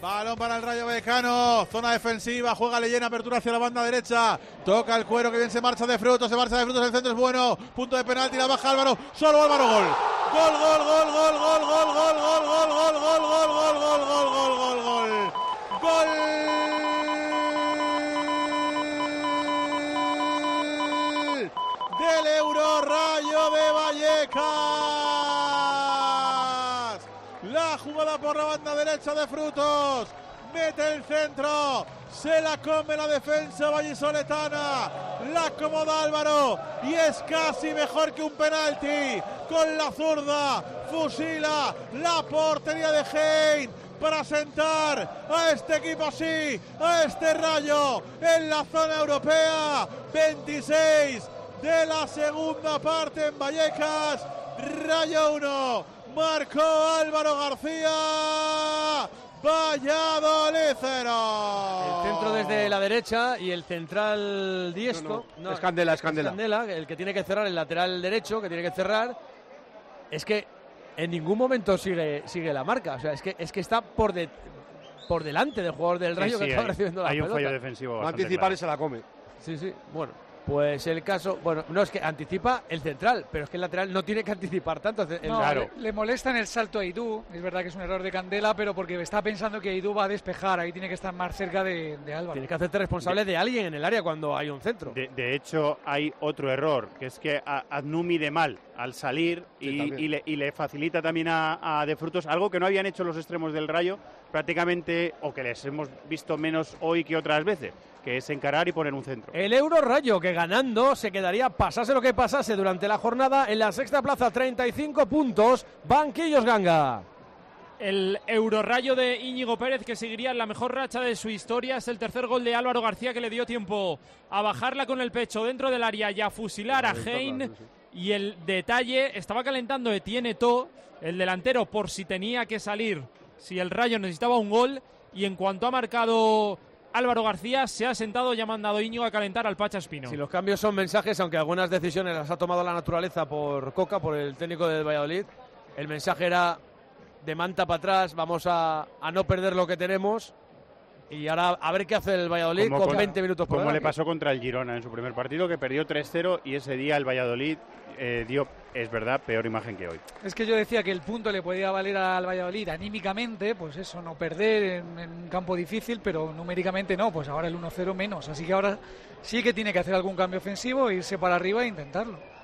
Balón para el Rayo Vallecano, zona defensiva, juega Leyena, apertura hacia la banda derecha, toca el cuero, que bien se marcha de Frutos, el centro es bueno, punto de penalti, la baja Álvaro, solo Álvaro, gol. Gol, gol, gol, gol, gol, gol, gol, gol, gol, gol, gol, gol, gol, gol, gol, gol, gol, gol. Gol del Euro Rayo de Vallecas. La jugada por la banda derecha de Frutos, mete el centro, se la come la defensa vallisoletana, la acomoda Álvaro y es casi mejor que un penalti. Con la zurda fusila la portería de Hein para sentar a este equipo así, a este Rayo en la zona europea. 26 de la segunda parte en Vallecas, Rayo 1, marcó Álvaro García, Valladolid 0. El centro desde la derecha y el central diestro. No, es Candela. El que tiene que cerrar, el lateral derecho, que tiene que cerrar. Es que en ningún momento sigue la marca. O sea, es que está por delante del jugador del Rayo, que está recibiendo la pelota. Hay un fallo defensivo. Va a anticipar y se la come. Sí, bueno. Pues el caso, bueno, no es que anticipa el central, pero es que el lateral no tiene que anticipar tanto. Claro. Le molesta en el salto a Aidú, es verdad que es un error de Candela, pero porque está pensando que Aidú va a despejar, ahí tiene que estar más cerca de Álvaro. Tiene que hacerte responsable de alguien en el área cuando hay un centro. De hecho, hay otro error, que es que Adnú mide mal al salir y le facilita también a De Frutos, algo que no habían hecho los extremos del Rayo prácticamente, o que les hemos visto menos hoy que otras veces, que es encarar y poner un centro. El Euro Rayo, que ganando se quedaría, pasase lo que pasase durante la jornada, en la sexta plaza, 35 puntos, Banquillos Ganga. El Euro Rayo de Íñigo Pérez, que seguiría en la mejor racha de su historia. Es el tercer gol de Álvaro García, que le dio tiempo a bajarla con el pecho dentro del área y a fusilar a Hein. Y el detalle, estaba calentando Etienne To, el delantero, por si tenía que salir, si el Rayo necesitaba un gol, y en cuanto ha marcado Álvaro García, se ha sentado y ha mandado Íñigo a calentar al Pacha Espino. Si los cambios son mensajes, aunque algunas decisiones las ha tomado la naturaleza por Coca, por el técnico del Valladolid, el mensaje era de manta para atrás, vamos a no perder lo que tenemos. Y ahora a ver qué hace el Valladolid con 20 minutos por delante. Como le pasó contra el Girona en su primer partido, que perdió 3-0, y ese día el Valladolid dio, es verdad, peor imagen que hoy. Es que yo decía que el punto le podía valer al Valladolid anímicamente, pues eso, no perder en un campo difícil, pero numéricamente no, pues ahora el 1-0 menos. Así que ahora sí que tiene que hacer algún cambio ofensivo, irse para arriba e intentarlo.